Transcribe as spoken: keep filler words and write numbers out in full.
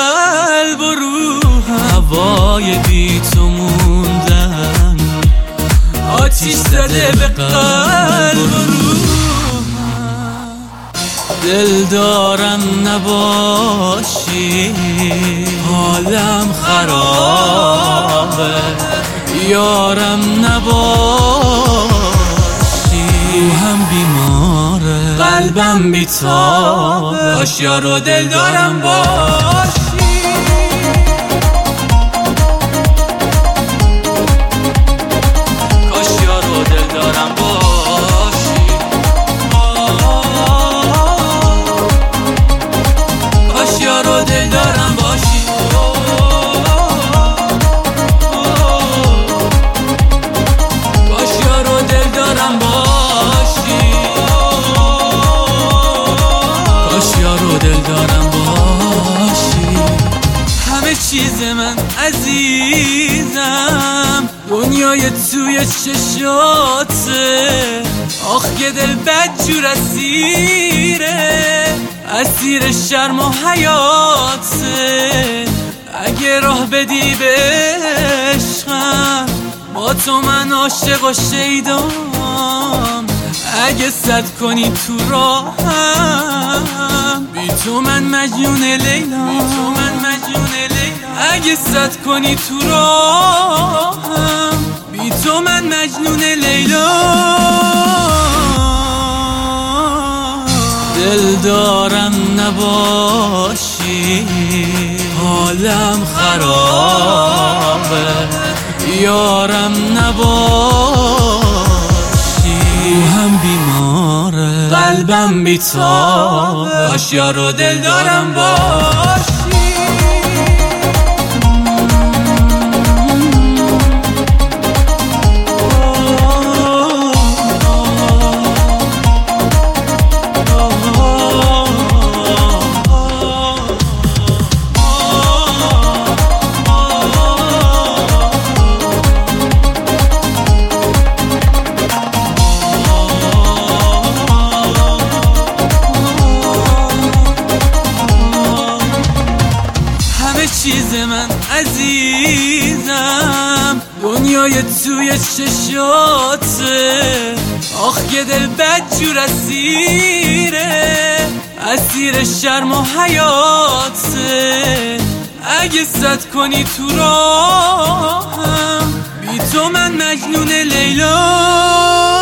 قلب و روحم، هوای بی تو موندن آتیش زده به قلب و روحم. دل دارم نباشی حالم خرابه، یارم نباشی روحم بیماره، قلبم بیتابه، باش یار و دل دارم باشی. کاش یار و دل دارم باشی، کاش یار و دل دارم باشی. کاش یار و دل دارم باشی، کاش یار و دل دارم باشی. همه چیز من عزیزم دنیای توی چشاته، آخ که دل بدجور اسیره، اسیر شرم و حیاته. اگه راه بدی به عشقم با تو من عاشق و شیدام، اگه صد کنی تو راهم بی تو من مجنون لیلا، بی تو من مجنون لیلا. اگه صد کنی تو راهم بی تو من مجنون لیلا. دل دارم نباشی حالم خرابه، یارم نباشی روحم بیماره، قلبم بیتابه، باش یار و دل دارم باشی. چیز من عزیزم دنیای توی چشاته، آخ که دل بدجور اسیره، اسیر شرم و حیاته. اگه صد کنی تو راهم بی تو من مجنون لیلا.